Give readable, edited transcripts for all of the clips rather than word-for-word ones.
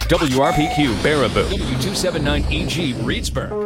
WRPQ Baraboo, W279EG Reedsburg.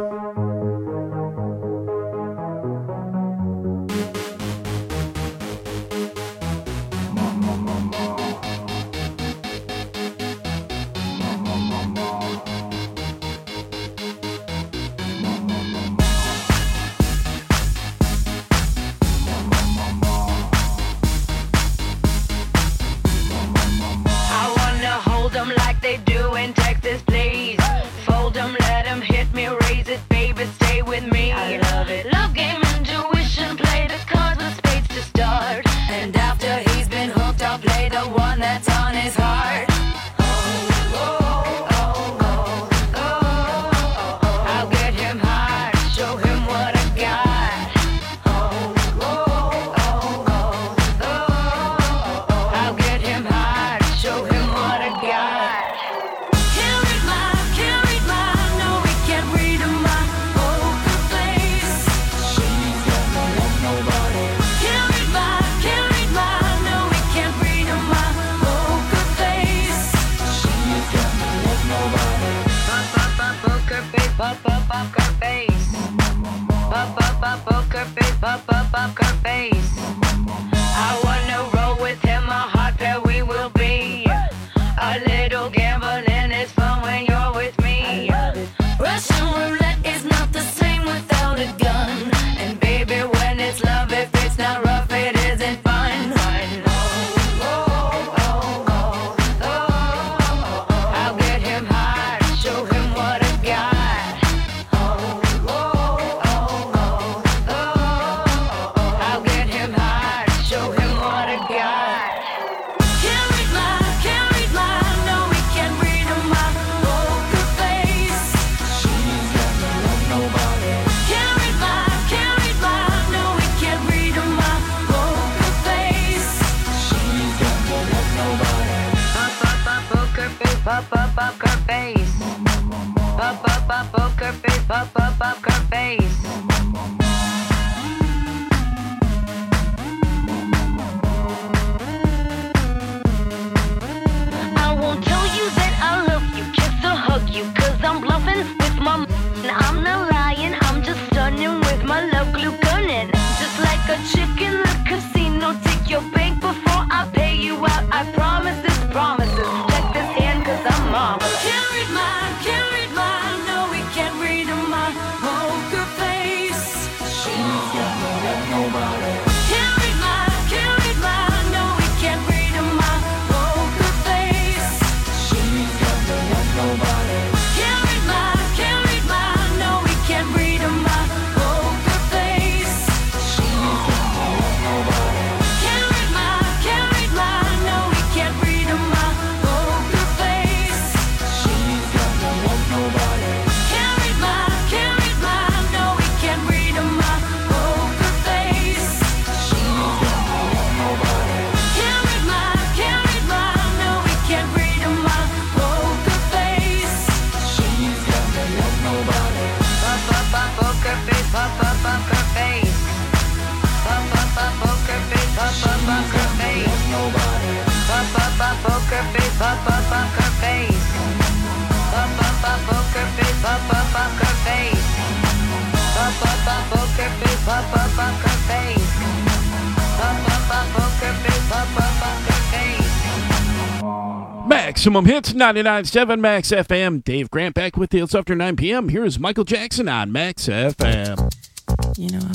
Maximum Hits, 99.7 Max FM. Dave Grant back with you. It's after 9 p.m. Here's Michael Jackson on Max FM. You know,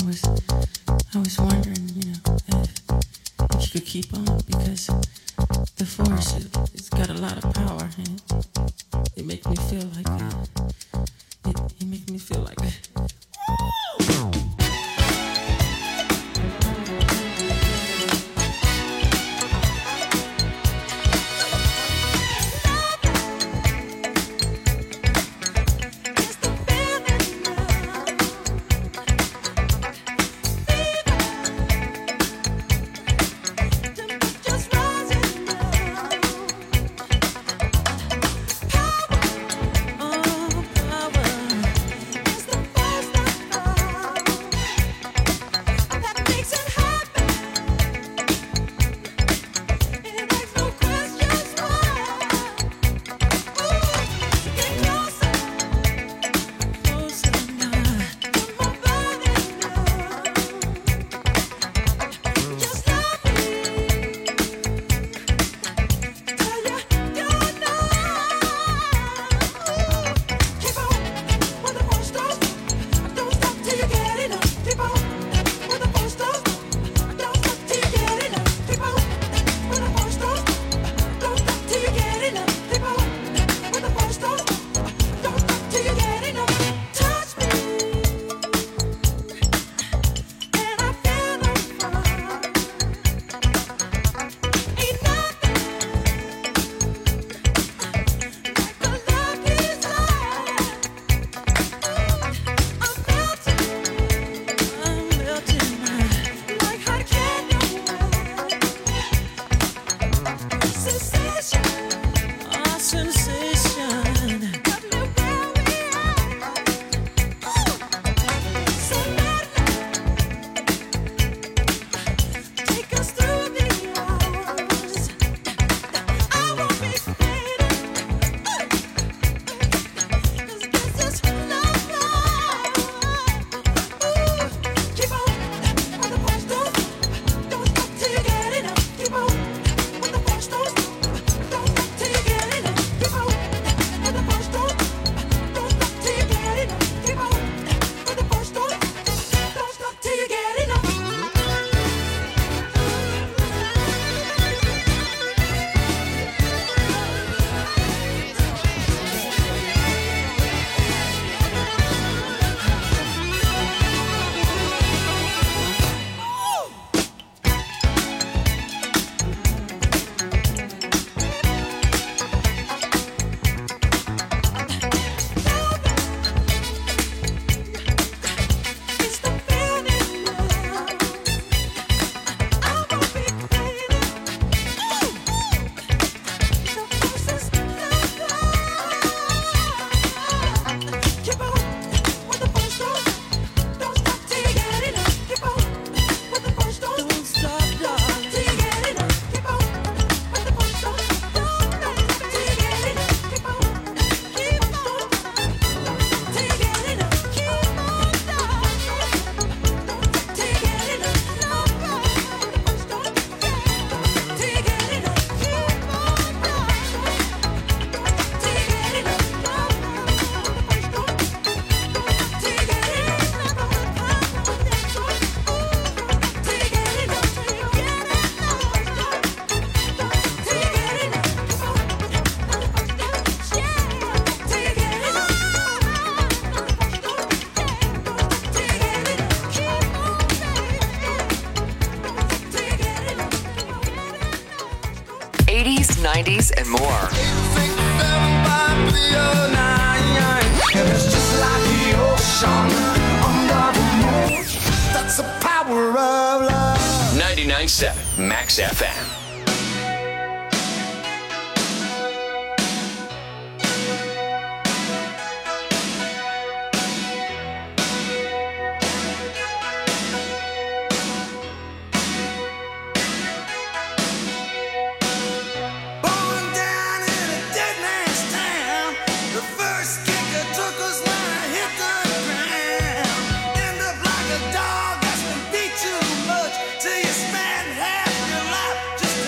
I was wondering, you know, if you could keep on, because the force, it's got a lot of power, and it makes me feel like it makes me feel like 80s, 90s, and more. And it's just like the ocean under the moon. That's the power of love. 99.7 Max FM. Just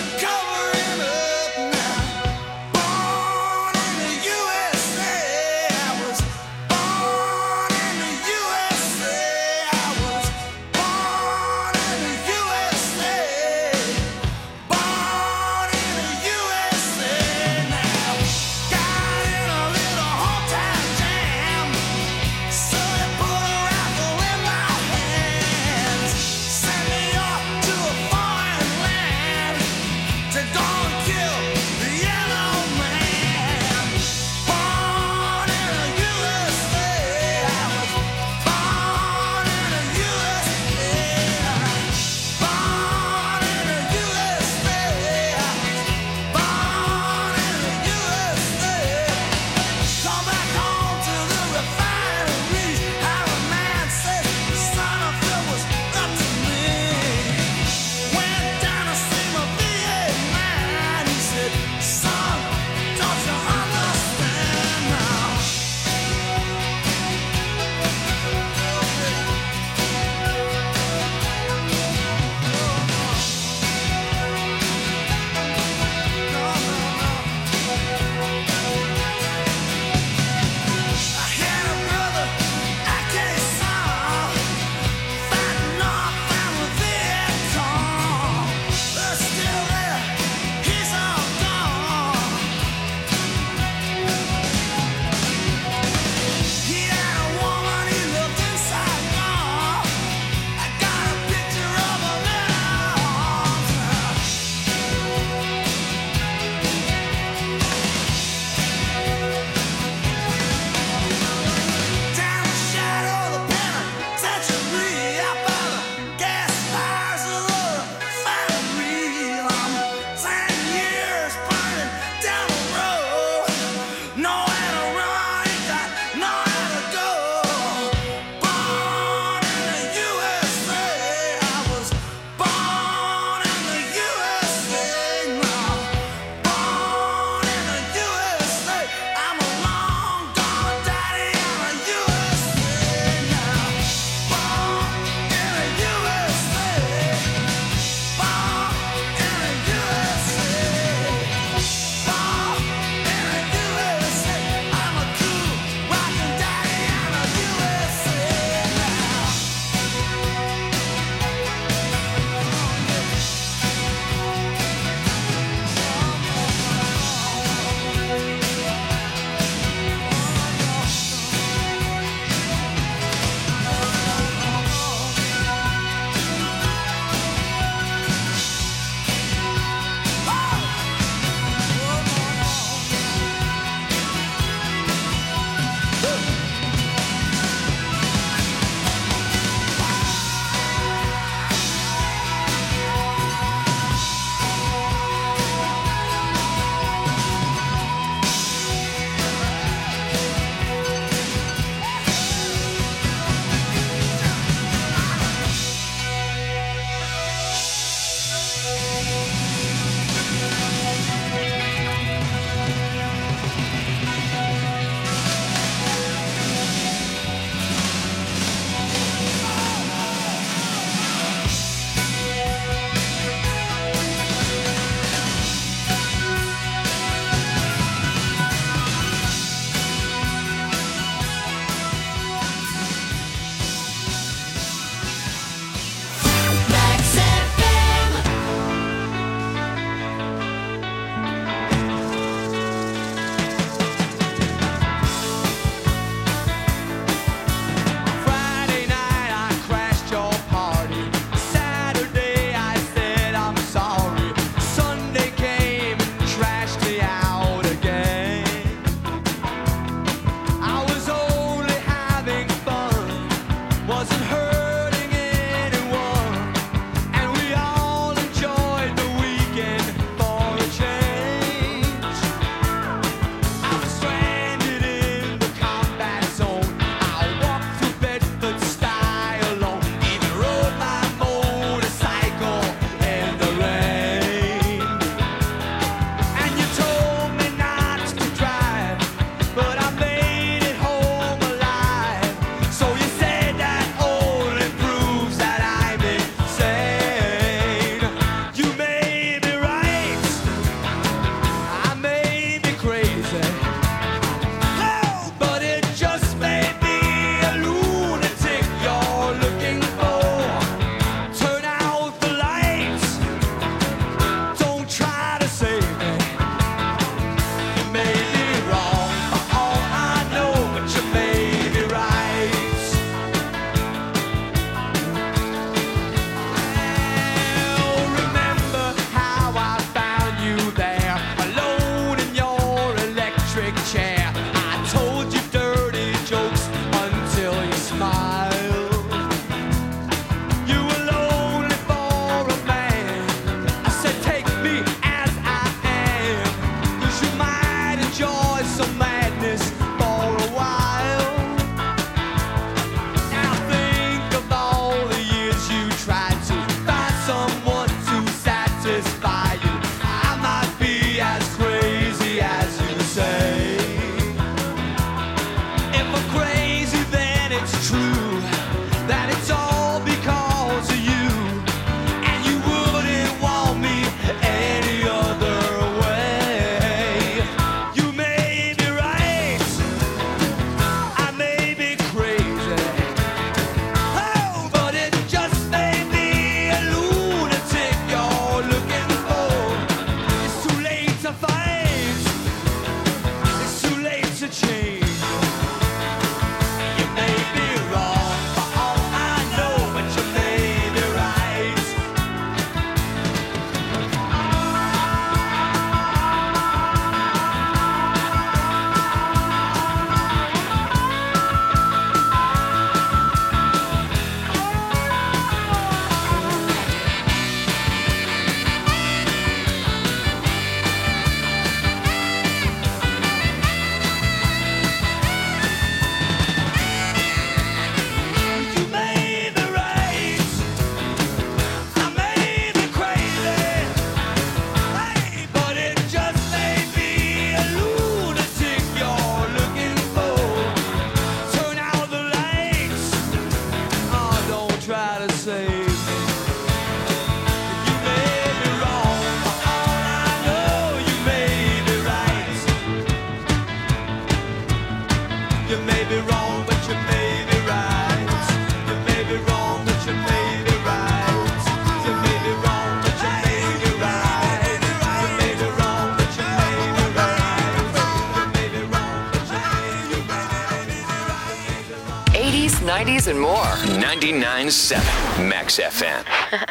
90s and more. 99.7 Max FM.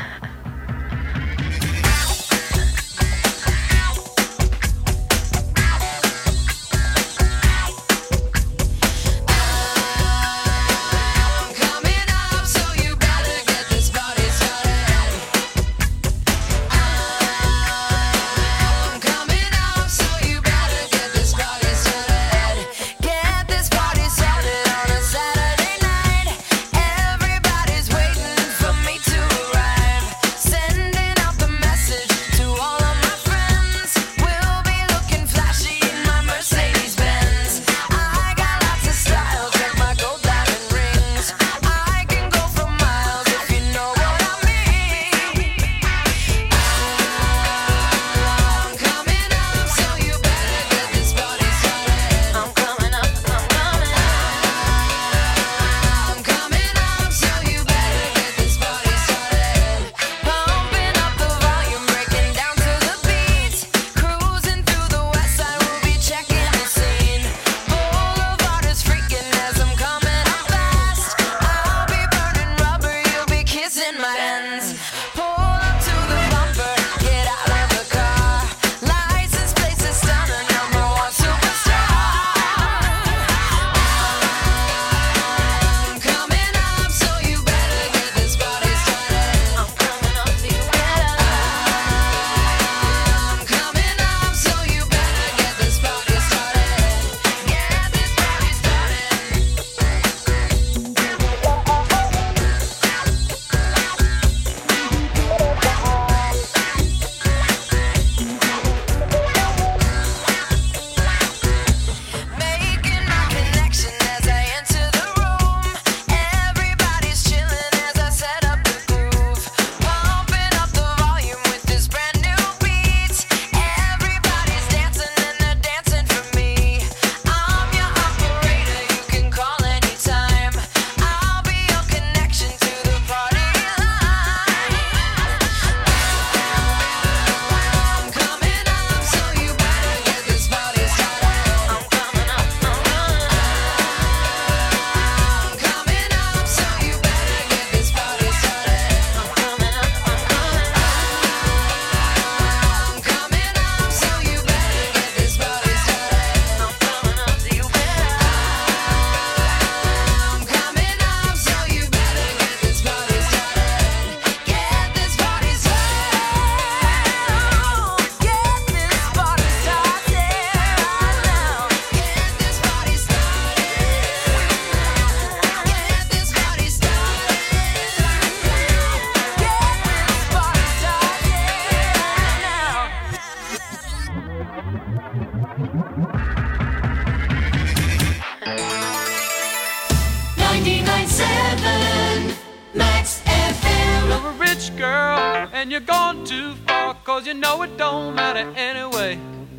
and you're gone too far, 'cause you know it don't matter anyway.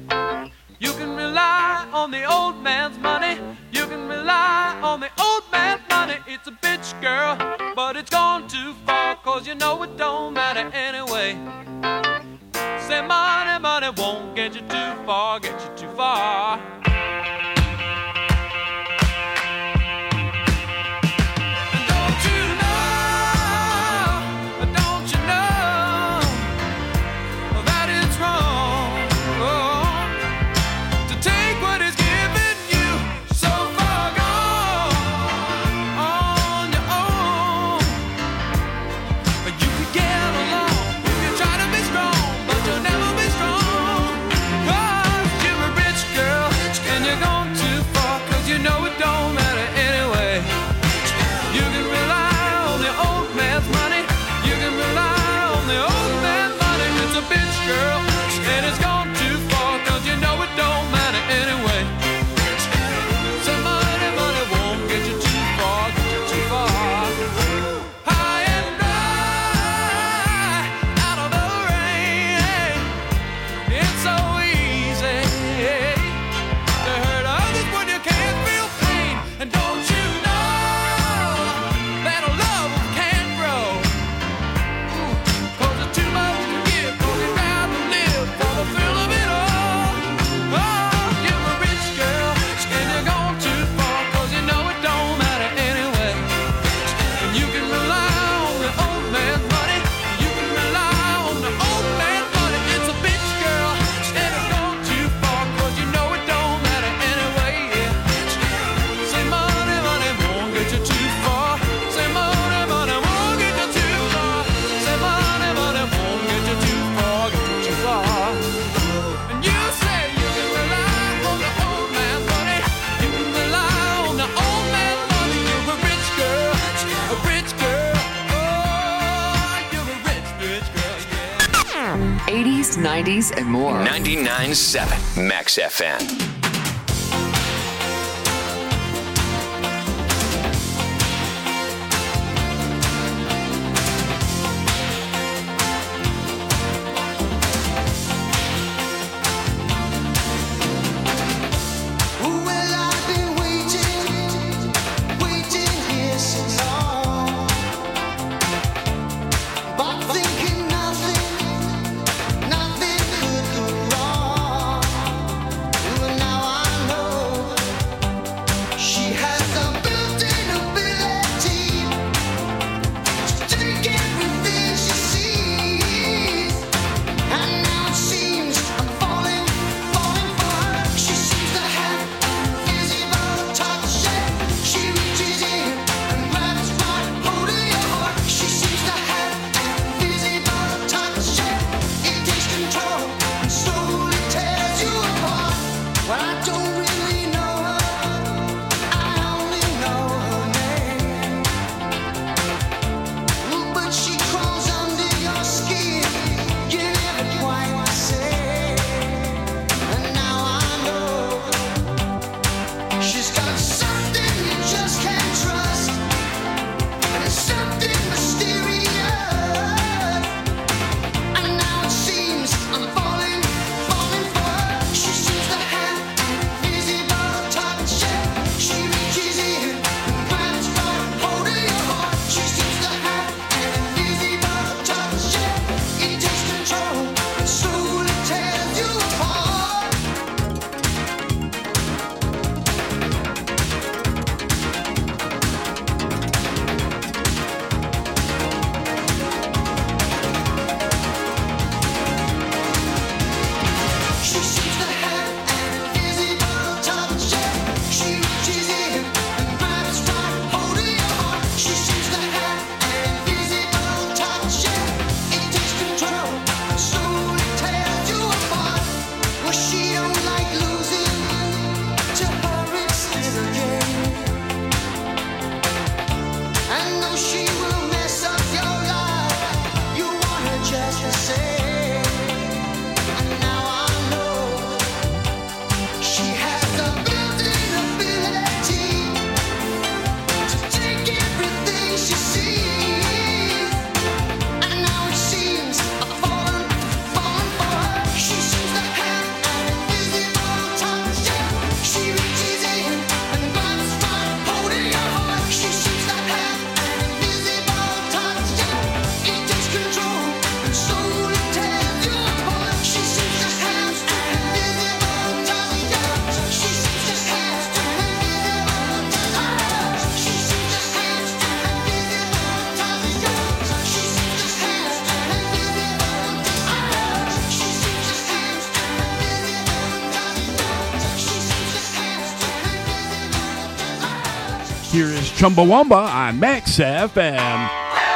You can rely on the old man's money, you can rely on the old man's money. It's a bitch, girl, but it's gone too far, 'cause you know it don't matter anyway. Say money, money won't get you too far, get you too far. Rich girl, 90s and more. 99.7 Max FM. Here is Chumbawamba on Max FM.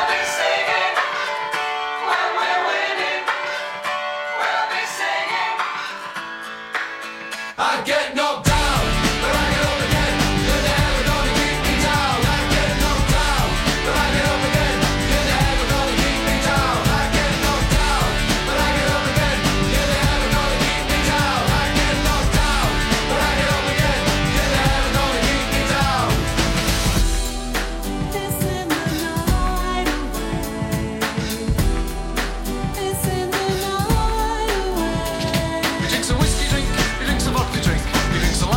I get knocked down, but I get up again. You're never gonna keep me down. I get knocked down, but I get up again. You're never gonna keep me down. I get knocked down, but I get up again. You're never gonna keep me down. I get knocked down, but I get up again. You're never gonna keep me down. It's in the night away. It's in the night away. He drinks a whiskey drink, he drinks a vodka drink, he drinks a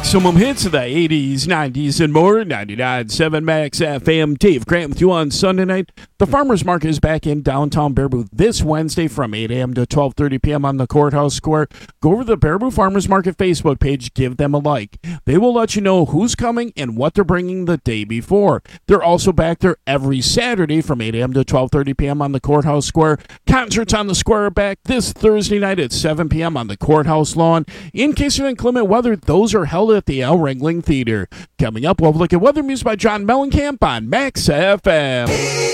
Maximum hits of the 80s, 90s, and more. 99.7 Max FM. Dave Grant with you on Sunday night. The Farmers Market is back in downtown Baraboo this Wednesday from 8 a.m. to 12:30 p.m. on the Courthouse Square. Go over to the Baraboo Farmers Market Facebook page. Give them a like. They will let you know who's coming and what they're bringing the day before. They're also back there every Saturday from 8 a.m. to 12:30 p.m. on the Courthouse Square. Concerts on the square are back this Thursday night at 7 p.m. on the Courthouse lawn. In case of inclement weather, those are held at the El Ringling Theater. Coming up, we'll look at weather music by John Mellencamp on Max FM.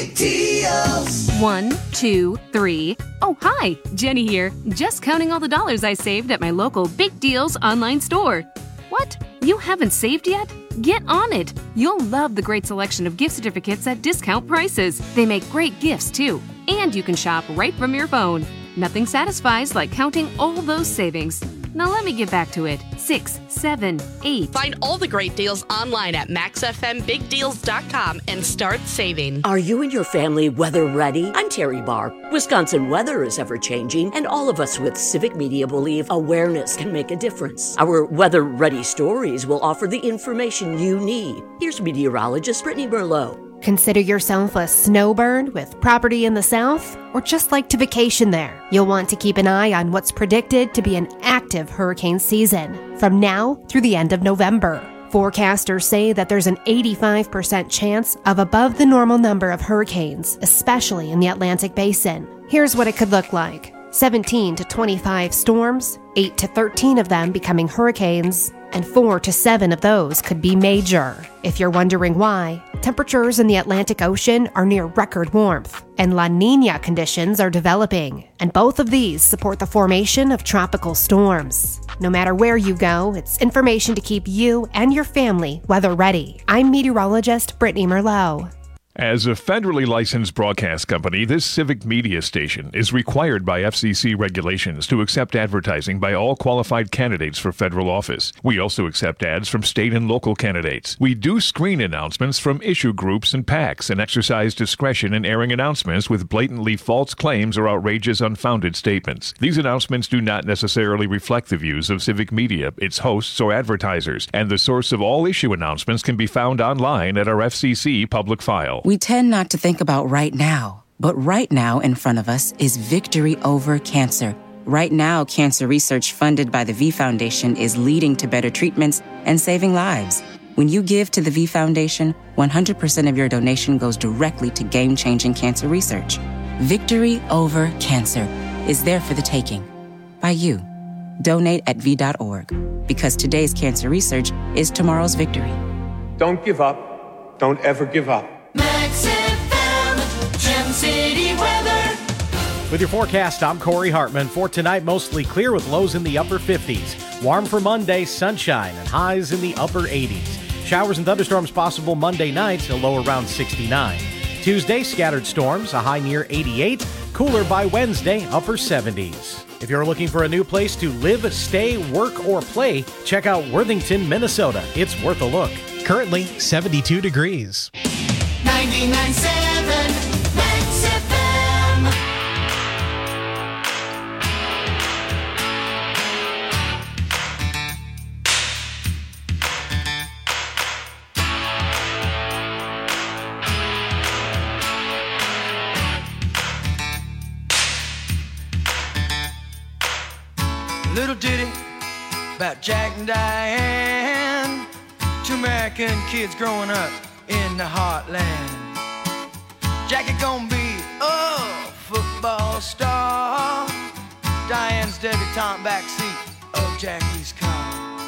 1, 2, 3. Oh, hi, Jenny here. Just counting all the dollars I saved at my local Big Deals online store. What? You haven't saved yet? Get on it. You'll love the great selection of gift certificates at discount prices. They make great gifts, too. And you can shop right from your phone. Nothing satisfies like counting all those savings. Now let me get back to it. 6, 7, 8. Find all the great deals online at maxfmbigdeals.com and start saving. Are you and your family weather ready? I'm Terry Barr. Wisconsin weather is ever changing, and all of us with Civic Media believe awareness can make a difference. Our weather ready stories will offer the information you need. Here's meteorologist Brittany Merlot. Consider yourself a snowbird with property in the south, or just like to vacation there. You'll want to keep an eye on what's predicted to be an active hurricane season from now through the end of November. Forecasters say that there's an 85% chance of above the normal number of hurricanes, especially in the Atlantic Basin. Here's what it could look like. 17 to 25 storms, 8 to 13 of them becoming hurricanes, and 4 to 7 of those could be major. If you're wondering why, temperatures in the Atlantic Ocean are near record warmth, and La Niña conditions are developing, and both of these support the formation of tropical storms. No matter where you go, it's information to keep you and your family weather ready. I'm meteorologist Brittany Merlot. As a federally licensed broadcast company, this Civic Media station is required by FCC regulations to accept advertising by all qualified candidates for federal office. We also accept ads from state and local candidates. We do screen announcements from issue groups and PACs and exercise discretion in airing announcements with blatantly false claims or outrageous unfounded statements. These announcements do not necessarily reflect the views of Civic Media, its hosts, or advertisers, and the source of all issue announcements can be found online at our FCC public file. We tend not to think about right now, but right now in front of us is victory over cancer. Right now, cancer research funded by the V Foundation is leading to better treatments and saving lives. When you give to the V Foundation, 100% of your donation goes directly to game-changing cancer research. Victory over cancer is there for the taking by you. Donate at V.org, because today's cancer research is tomorrow's victory. Don't give up. Don't ever give up. Max FM, Gem City weather. With your forecast, I'm Corey Hartman. For tonight, mostly clear with lows in the upper 50s. Warm for Monday, sunshine, and highs in the upper 80s. Showers and thunderstorms possible Monday night, a low around 69. Tuesday, scattered storms, a high near 88. Cooler by Wednesday, upper 70s. If you're looking for a new place to live, stay, work, or play, check out Worthington, Minnesota. It's worth a look. Currently, 72 degrees. 99.7 Max FM. Little ditty about Jack and Diane, two American kids growing up in the heartland. Jackie gonna be a football star. Diane's debutante backseat of Jackie's car.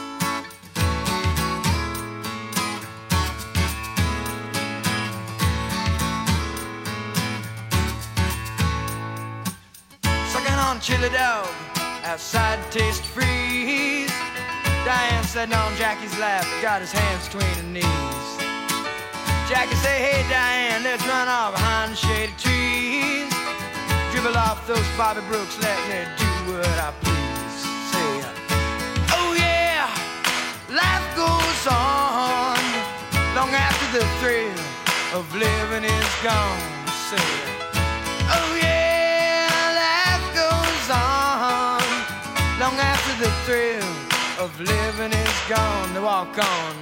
Sucking on chili dog outside Taste Freeze. Diane sitting on Jackie's lap, got his hands between her knees. Jackie say, hey Diane, let's run off behind the shady trees. Dribble off those Bobby Brooks, let me do what I please. Say, oh yeah, life goes on long after the thrill of living is gone. Say, oh yeah, life goes on long after the thrill of living is gone. They walk on.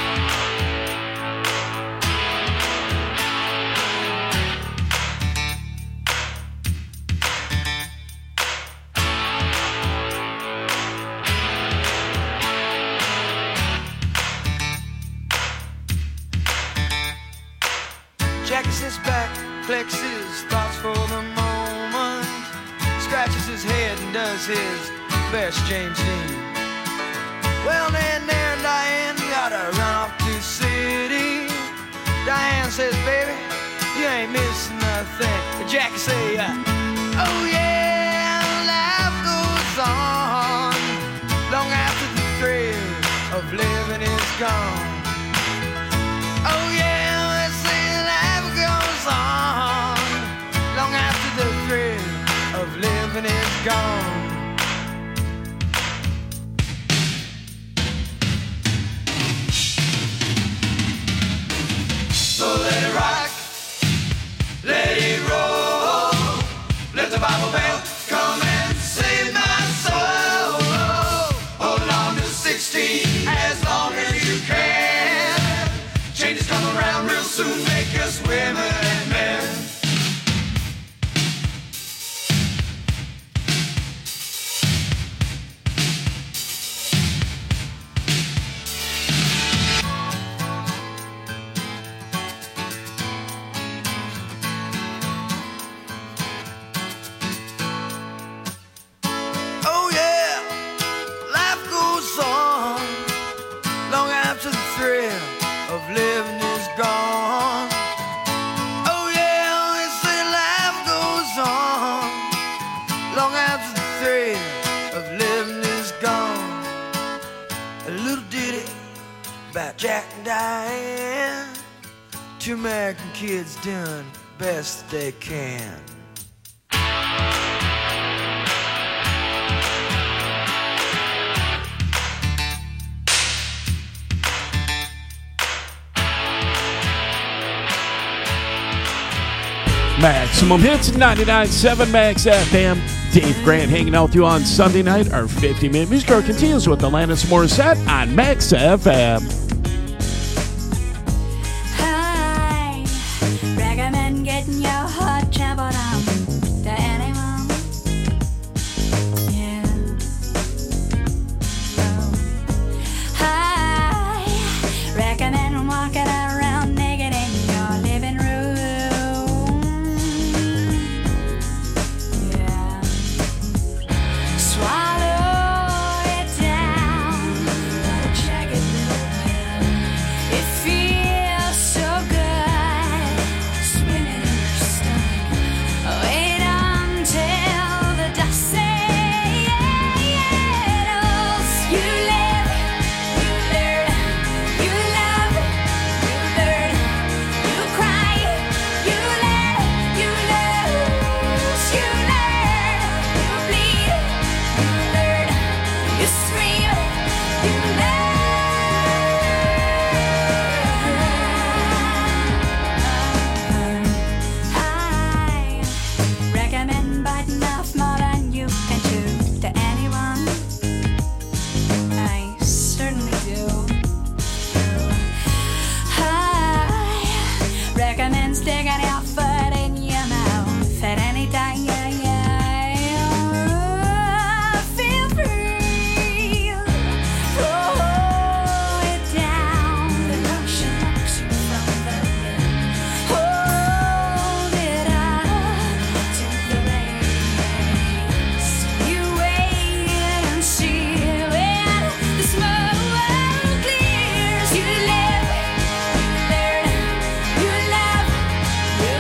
Jacks his back, flexes his thoughts for the moment, scratches his head and does his best James Dean. Well, then there Diane gotta run off to the city. Diane says, baby, you ain't missing nothing. But Jackie say, oh yeah, life goes on long after the thrill of living is gone. Oh yeah, let's say life goes on long after the thrill of living is gone. So let it rock, let it roll, let the Bible bell come and save my soul. Hold on to 16 as long as you can. Changes come around real soon, make us women and men. Oh yeah, life goes on long after the thrill of living is gone. Oh yeah, they say life goes on long after the thrill of living is gone. A little ditty about Jack and Diane, two American kids doing best they can. Maximum Hits 99.7 Max FM. Dave Grant hanging out with you on Sunday night. Our 50-minute music hour continues with Alanis Morissette on Max FM. Hi, recommend getting your heart trampled on to anyone. Yeah. Hi, recommend walking around naked in your living room. Yeah. Swallow it down, check it little pill. It feels so good, swimming in your stomach. Wait until the dust settles. You live, you learn, you love, you learn, you cry, you let, you lose, you learn, you bleed, you learn, you scream, you learn. I recommend biting off more than you can chew to anyone. I certainly do. I recommend sticking your foot in your mouth at any time. Feel free. Roll it down. The lotion knocks you from the bed. Hold it up to the rays. You wait and see when the smoke clears. You live, you learn, you love, you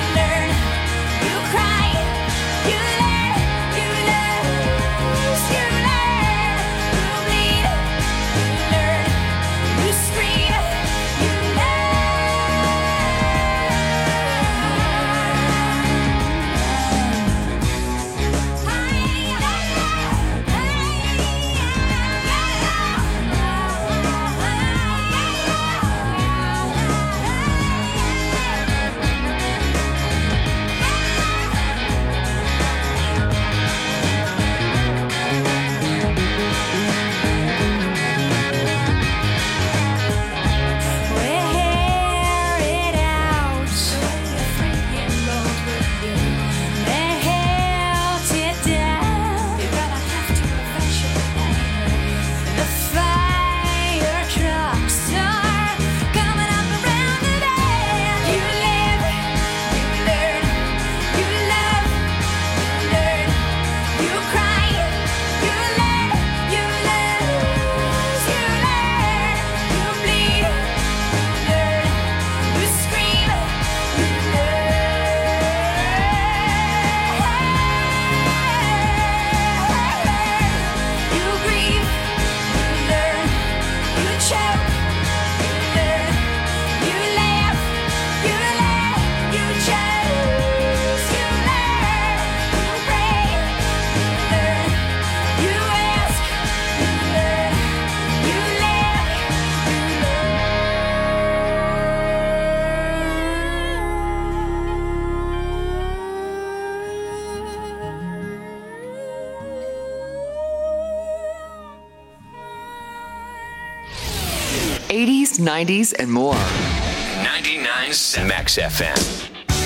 80s, 90s, and more. 99.7 Max FM.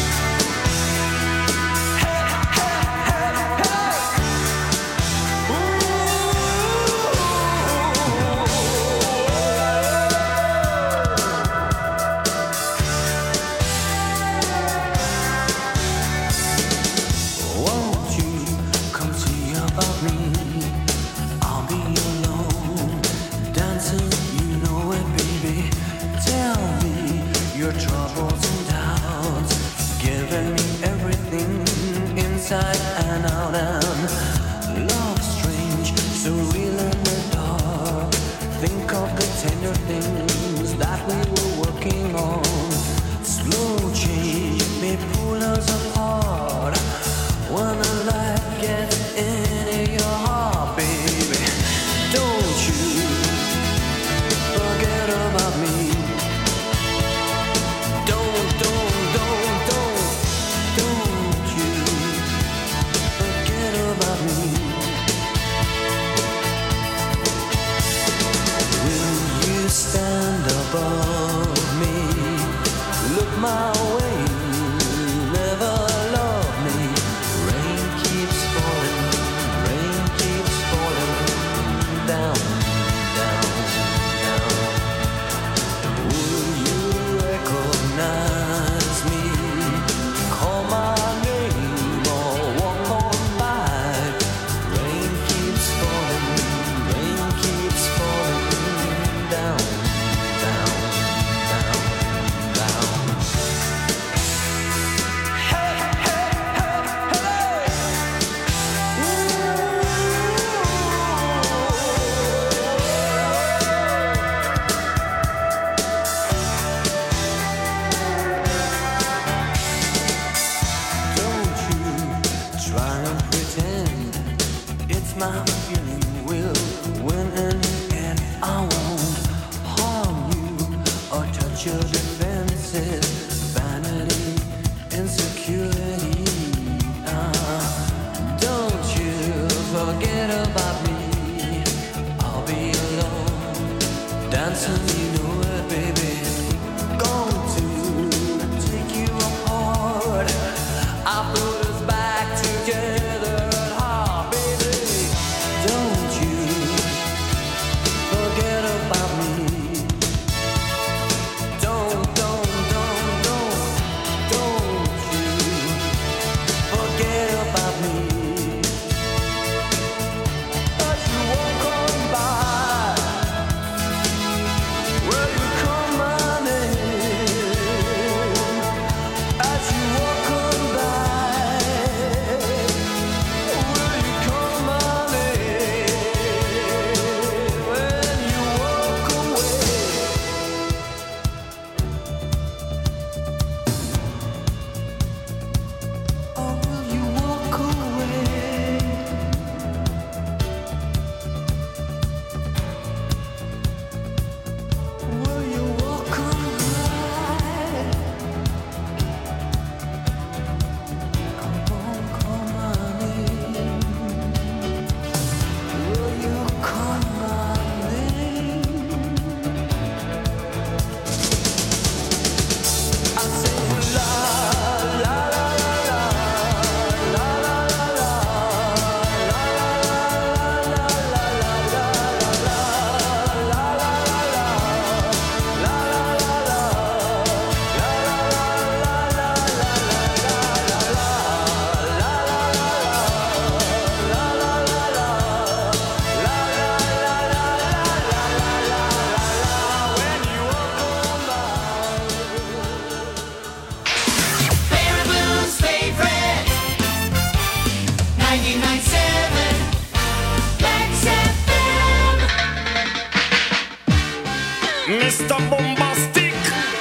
Mr. Bombastic.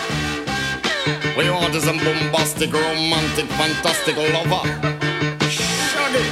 We want is a bombastic, romantic, fantastic lover. Shaggy.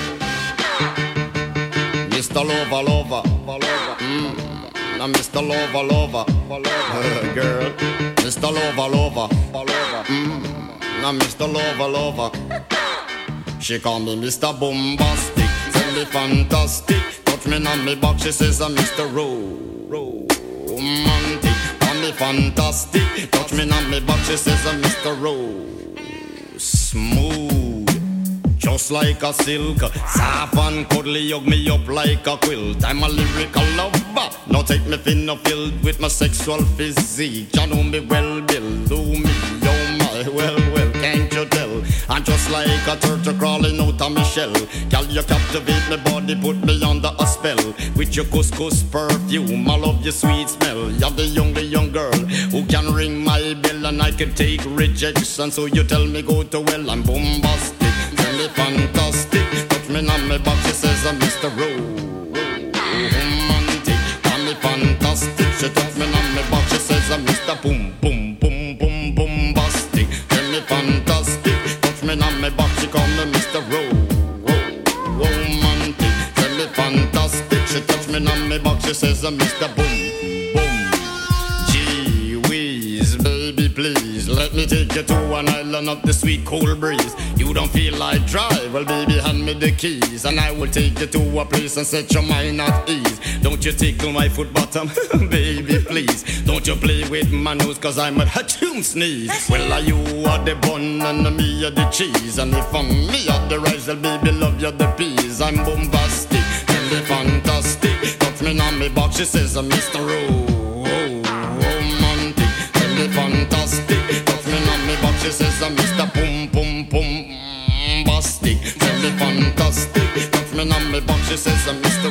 Mr. Lover. Now Mr. Lover. Girl. Mr. Lover. Now Mr. Lover. She call me Mr. Bombastic. Tell me fantastic. Touch me on me back, she says I'm Mr. Romantic. On me fantastic. Touch me on me back, she says I'm Mr. Rose. Smooth, just like a silk. Soft and cuddly, hug me up like a quilt. I'm a lyrical lover. Now take me thin or filled with my sexual physique. You know me well, Bill. Do me, oh my, well, can't you tell? I'm just like a turtle crawling out of my shell. Girl, you captivate my body, put me under a spell. With your couscous perfume, I love your sweet smell. You're the young girl who can ring my bell, and I can take rejection. So you tell me go to well, I'm bombastic, tell me fantastic. Touch me on my back, she says I'm Mr. Romantic, tell me fantastic. She touch me on my back, she says I'm Mr. Boom, boom, boom, boom, bombastic. Tell me fantastic. On my back, she call me Mr. Romantic. Tell me fantastic. She touch me on my back, she says I'm Mr. Boom, boom. Gee whiz, baby, please let me take you to an island of the sweet cool breeze. You don't feel like drive? Well, baby, hand me the keys, and I will take you to a place and set your mind at ease. Don't you tickle my foot bottom, baby, please. Don't you play with my nose, cause I'm a hatchoon sneeze. Well, are you are the bun and me are the cheese, and if I'm me are the rice, well, baby, love you the peas. I'm bombastic, tell me fantastic. Touch me on me back, she says I'm Mr. Romantic. Tell me fantastic. Touch me on me back, she says I'm Mr. Boom, boom, boom. Bastic, tell me fantastic. Touch me on me back, she says I'm Mr.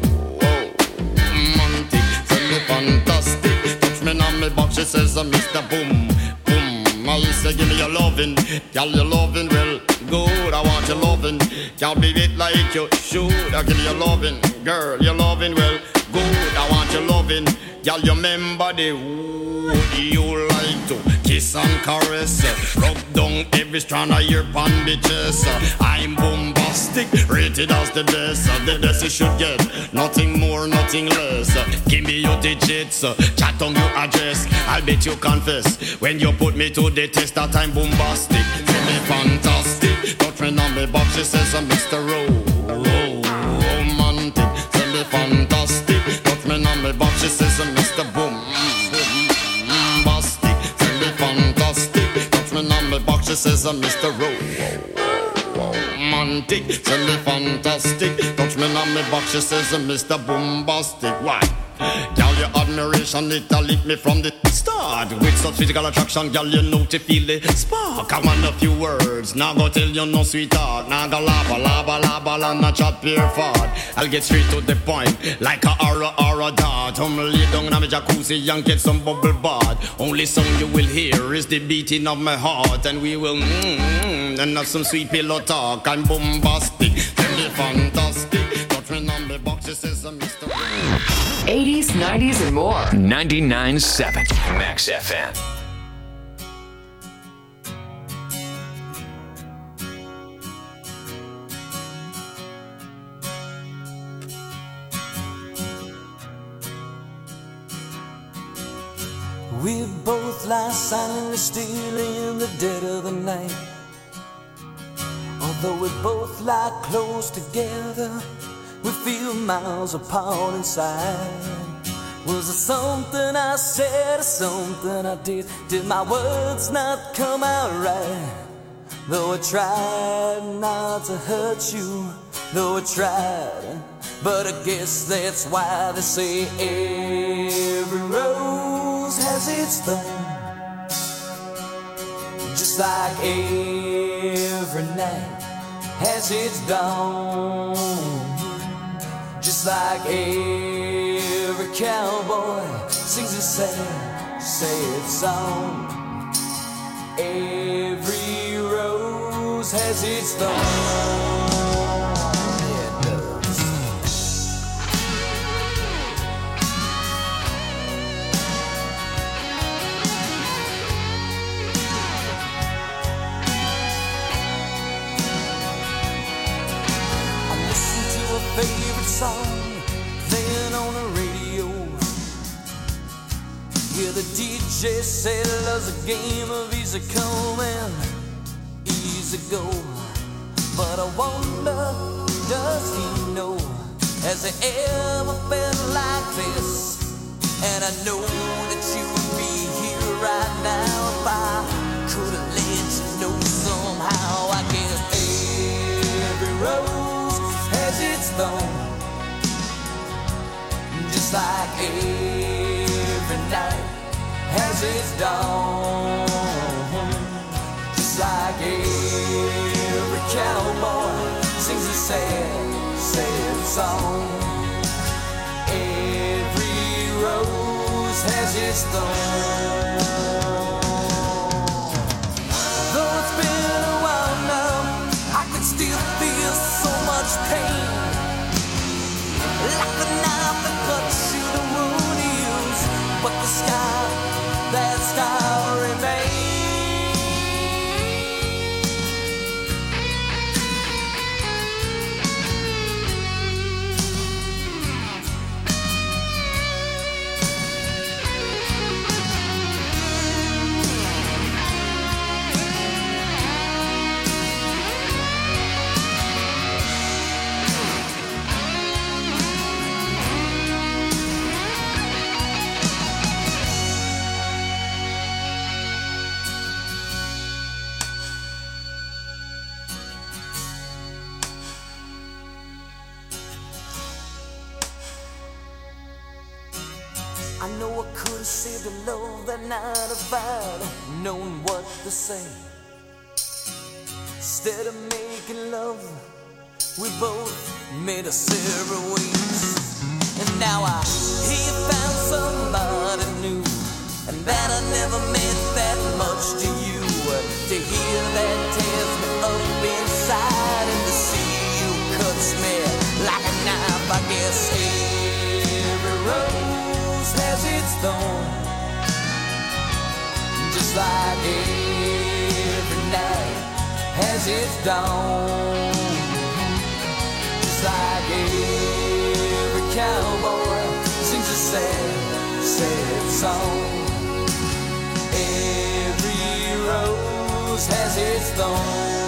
Romantic. Tell me fantastic. Touch me on me back, she says I'm Mr. Boom, boom. I say give me your lovin', girl, your lovin', well, good. I want your lovin', can't be it like you should. I give you your lovin', girl, your lovin', well, good. I want your lovin', girl, you remember the would you like to kiss and caress, rub down every strand of your bandages. I'm bombastic, rated as the best you should get, nothing more, nothing less. Give me your digits, chat on your address, I'll bet you confess when you put me to the test that I'm bombastic. Tell me fantastic, touch me on me back, she says I'm Mr. Romantic. Tell me fantastic, touch me on me back, she says I'm Mr. Boom. Fantastic, touch me on my back, she says I'm Mr. Romantic. Tell me fantastic, touch me on my back, she says I'm Mr. Bombastic. Why? Girl, your admiration, it lit me from the start. With such physical attraction, girl, you know to feel the spark. I want a few words, now go tell you no sweetheart. Now go laba, and not chat pure fart. I'll get straight to the point, like a aura dart. Lay down in my jacuzzi and get some bubble bath. Only song you will hear is the beating of my heart, and we will and have some sweet pillow talk. I'm bombastic, tell me fantastic. Touch me on the box, she says I'm Mr. 80s, 90s, and more. 99.7 Max FM. We both lie silently still in the dead of the night. Although we both lie close together, we feel miles apart inside. Was it something I said or something I did? Did my words not come out right? Though I tried not to hurt you, though I tried, but I guess that's why they say every rose has its thorn. Just like every night has its dawn. Just like every cowboy sings a sad song. Every rose has its thorn. Yeah, it does. I listen to a favorite song playing on the radio. Yeah, the DJ said love's a game of easy come and easy go. But I wonder, does he know? Has he ever felt like this? And I know that you would be right now if I could have let you know somehow. I guess every rose has its thorn, just like every night has its dawn, just like every cowboy sings a sad, sad song. Every rose has its thorn. Though it's been a while now, I can still feel so much pain, like a knife that cuts you the wound heals, but the sky, that sky remains. I know I could have saved the love that night if I'd known what to say. Instead of making love, we both made us several ways. And now I hear you found somebody new, and that I never meant that much to you. To hear that tears me up inside, and to see you cuts me like a knife. I guess every rose has its thorn, just like every night has its dawn, just like every cowboy sings a sad, sad song. Every rose has its thorn.